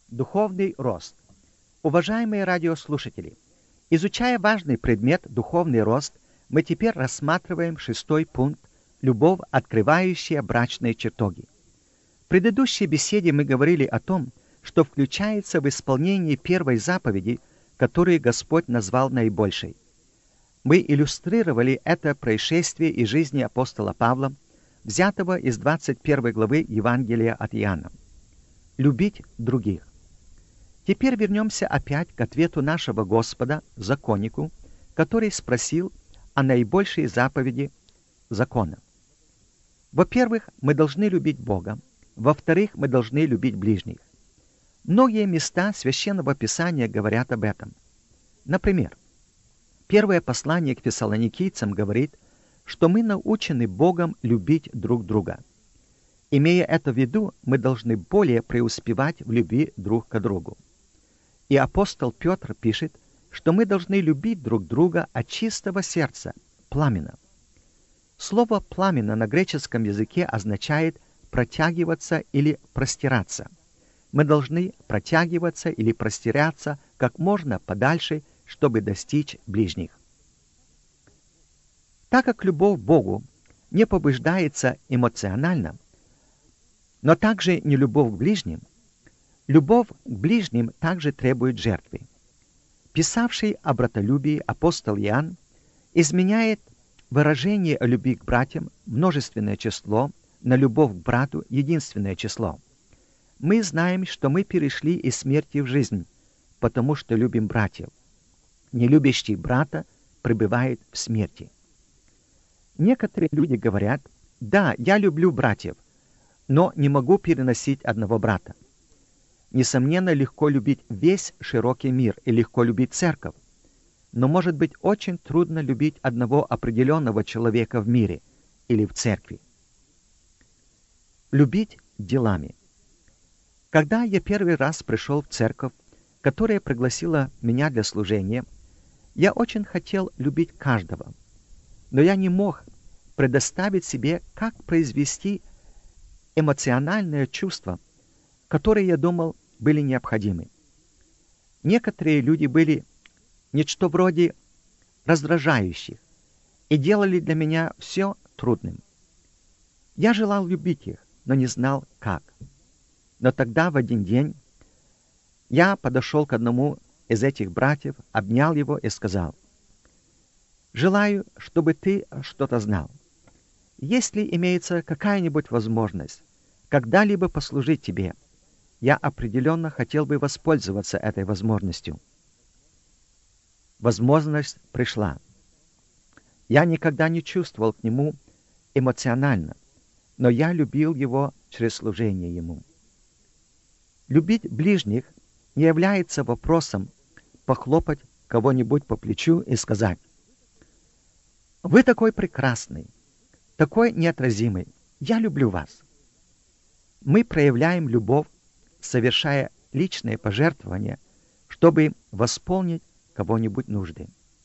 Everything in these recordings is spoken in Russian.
Духовный рост. Уважаемые радиослушатели, изучая важный предмет «Духовный рост», мы теперь рассматриваем 6-й пункт «Любовь, открывающая брачные чертоги». В предыдущей беседе мы говорили о том, что включается в исполнение первой заповеди, которую Господь назвал наибольшей. Мы иллюстрировали это происшествие из жизни апостола Павла, взятого из 21 главы Евангелия от Иоанна. Любить других. Теперь вернемся опять к ответу нашего Господа, законнику, который спросил о наибольшей заповеди закона. Во-первых, мы должны любить Бога. Во-вторых, мы должны любить ближних. Многие места Священного Писания говорят об этом. Например, первое послание к фессалоникийцам говорит, что мы научены Богом любить друг друга. Имея это в виду, мы должны более преуспевать в любви друг к другу. И апостол Петр пишет, что мы должны любить друг друга от чистого сердца, пламенно. Слово «пламенно» на греческом языке означает «протягиваться» или «простираться». Мы должны протягиваться или простираться как можно подальше, чтобы достичь ближних. Так как любовь к Богу не побуждается эмоционально, но также не любовь к ближним, любовь к ближним также требует жертвы. Писавший о братолюбии апостол Иоанн изменяет выражение о любви к братьям множественное число на любовь к брату единственное число. Мы знаем, что мы перешли из смерти в жизнь, потому что любим братьев. Не любящий брата пребывает в смерти. Некоторые люди говорят: «Да, я люблю братьев, но не могу переносить одного брата». Несомненно, легко любить весь широкий мир и легко любить церковь, но может быть очень трудно любить одного определенного человека в мире или в церкви. Любить делами. Когда я первый раз пришел в церковь, которая пригласила меня для служения, я очень хотел любить каждого, но я не мог предоставить себе, как произвести эмоциональное чувство, которые, я думал, были необходимы. Некоторые люди были нечто вроде раздражающих и делали для меня все трудным. Я желал любить их, но не знал, как. Но тогда в один день я подошел к одному из этих братьев, обнял его и сказал: «Желаю, чтобы ты что-то знал. Если имеется какая-нибудь возможность когда-либо послужить тебе, я определенно хотел бы воспользоваться этой возможностью». Возможность пришла. Я никогда не чувствовал к нему эмоционально, но я любил его через служение ему. Любить ближних не является вопросом похлопать кого-нибудь по плечу и сказать: «Вы такой прекрасный, такой неотразимый, я люблю вас». Мы проявляем любовь, совершая личные пожертвования, чтобы восполнить кого-нибудь нужды.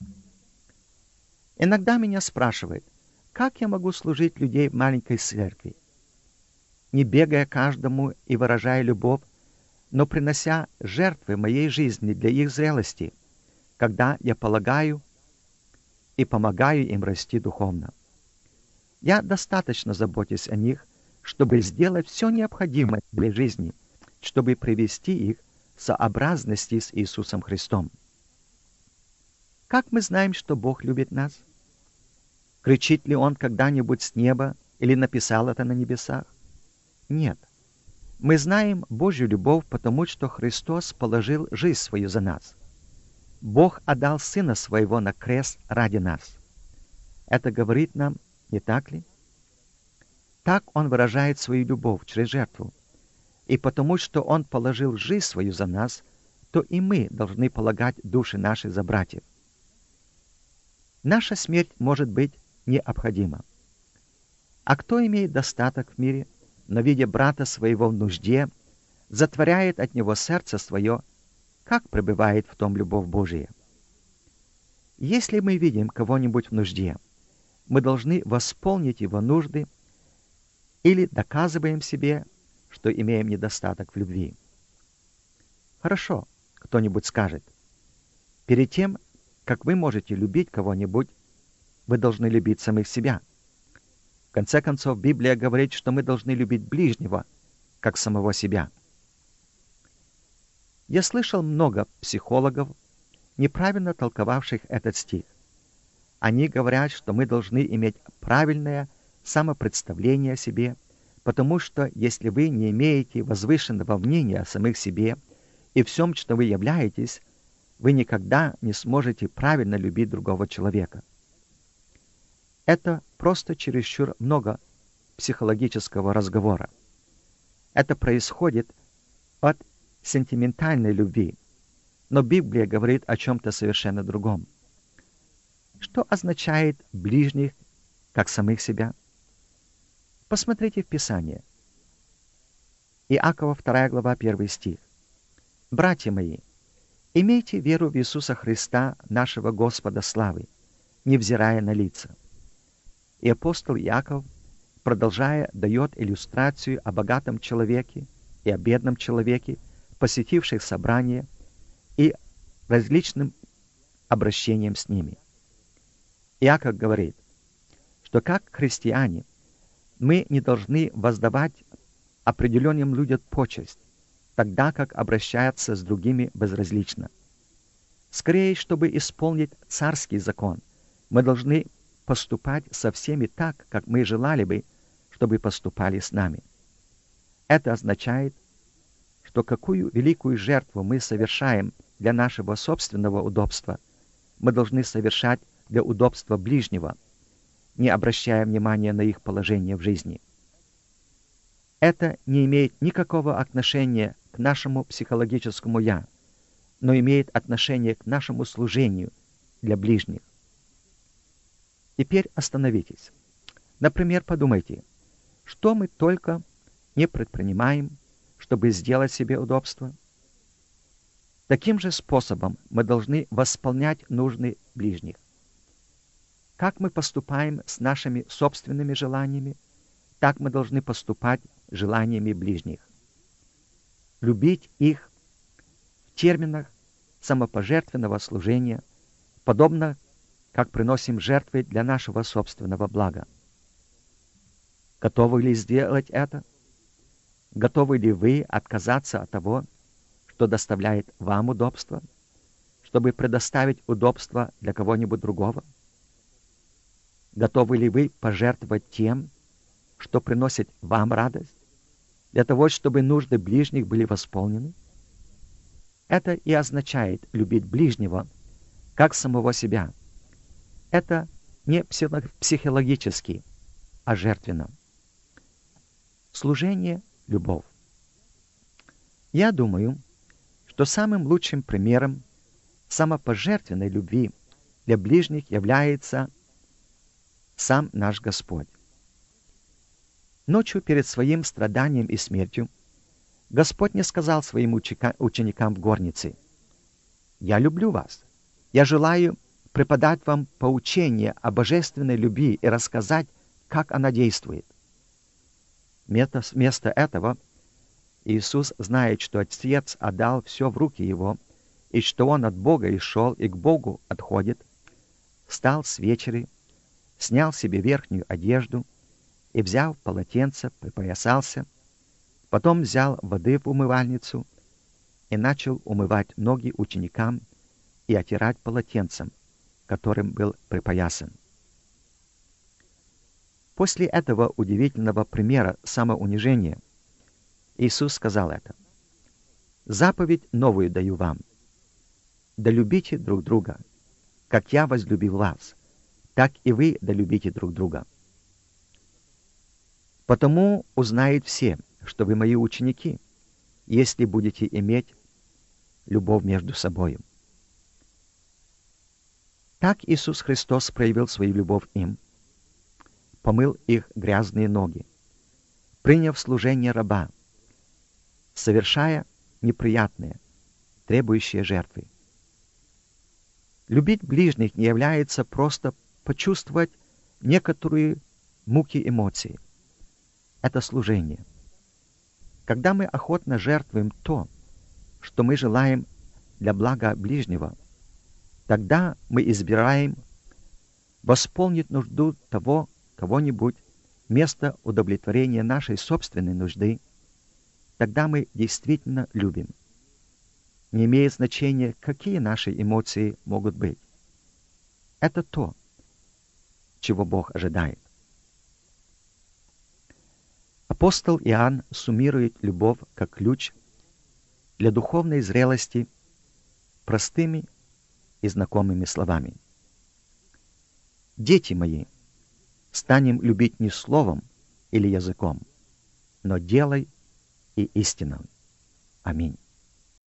Иногда меня спрашивают, как я могу служить людей в маленькой церкви, не бегая каждому и выражая любовь, но принося жертвы моей жизни для их зрелости, когда я полагаю и помогаю им расти духовно. Я достаточно забочусь о них, чтобы сделать все необходимое для жизни, чтобы привести их в сообразности с Иисусом Христом. Как мы знаем, что Бог любит нас? Кричит ли Он когда-нибудь с неба или написал это на небесах? Нет. Мы знаем Божью любовь, потому что Христос положил жизнь свою за нас. Бог отдал Сына Своего на крест ради нас. Это говорит нам, не так ли? Так Он выражает свою любовь через жертву. И потому что Он положил жизнь свою за нас, то и мы должны полагать души наши за братьев. Наша смерть может быть необходима. А кто имеет достаток в мире, но, видя брата своего в нужде, затворяет от него сердце свое, как пребывает в том любовь Божия? Если мы видим кого-нибудь в нужде, мы должны восполнить его нужды или доказываем себе, что имеем недостаток в любви. Хорошо, кто-нибудь скажет. Перед тем, как вы можете любить кого-нибудь, вы должны любить самих себя. В конце концов, Библия говорит, что мы должны любить ближнего, как самого себя. Я слышал много психологов, неправильно толковавших этот стих. Они говорят, что мы должны иметь правильное самопредставление о себе, потому что если вы не имеете возвышенного мнения о самих себе и всем, что вы являетесь, вы никогда не сможете правильно любить другого человека. Это просто чересчур много психологического разговора. Это происходит от сентиментальной любви, но Библия говорит о чем-то совершенно другом. Что означает ближних, как самих себя? Посмотрите в Писание. Иакова 2 глава 1 стих. «Братья мои, имейте веру в Иисуса Христа, нашего Господа славы, невзирая на лица». И апостол Иаков, продолжая, дает иллюстрацию о богатом человеке и о бедном человеке, посетивших собрание, и различным обращением с ними. Иаков говорит, что как христиане мы не должны воздавать определенным людям почесть, тогда как обращаются с другими безразлично. Скорее, чтобы исполнить царский закон, мы должны поступать со всеми так, как мы желали бы, чтобы поступали с нами. Это означает, что какую великую жертву мы совершаем для нашего собственного удобства, мы должны совершать для удобства ближнего, не обращая внимания на их положение в жизни. Это не имеет никакого отношения к нашему психологическому «я», но имеет отношение к нашему служению для ближних. Теперь остановитесь. Например, подумайте, что мы только не предпринимаем, чтобы сделать себе удобство. Таким же способом мы должны восполнять нужды ближних. Как мы поступаем с нашими собственными желаниями, так мы должны поступать желаниями ближних. Любить их в терминах самопожертвенного служения, подобно как приносим жертвы для нашего собственного блага. Готовы ли сделать это? Готовы ли вы отказаться от того, что доставляет вам удобство, чтобы предоставить удобство для кого-нибудь другого? Готовы ли вы пожертвовать тем, что приносит вам радость, для того, чтобы нужды ближних были восполнены? Это и означает любить ближнего, как самого себя. Это не психологически, а жертвенно. Служение – любовь. Я думаю, что самым лучшим примером самопожертвенной любви для ближних является сам наш Господь. Ночью перед своим страданием и смертью Господь не сказал своим ученикам в горнице: «Я люблю вас, я желаю преподать вам поучение о божественной любви и рассказать, как она действует». Вместо этого Иисус знает, что Отец отдал все в руки Его, и что Он от Бога и шел, и к Богу отходит, встал с вечери, снял себе верхнюю одежду и, взяв полотенце, припоясался, потом взял воды в умывальницу и начал умывать ноги ученикам и отирать полотенцем, которым был припоясан. После этого удивительного примера самоунижения Иисус сказал это: «Заповедь новую даю вам: да любите друг друга, как я возлюбил вас, так и вы да любите друг друга. Потому узнают все, что вы мои ученики, если будете иметь любовь между собой». Так Иисус Христос проявил свою любовь им, помыл их грязные ноги, приняв служение раба, совершая неприятные, требующие жертвы. Любить ближних не является просто почувствовать некоторые муки эмоций. Это служение. Когда мы охотно жертвуем то, что мы желаем для блага ближнего, тогда мы избираем восполнить нужду того кого-нибудь вместо удовлетворения нашей собственной нужды, тогда мы действительно любим. Не имеет значения, какие наши эмоции могут быть. Это то, чего Бог ожидает. Апостол Иоанн суммирует любовь как ключ для духовной зрелости простыми и знакомыми словами. Дети мои, станем любить не словом или языком, но делом и истиной. Аминь.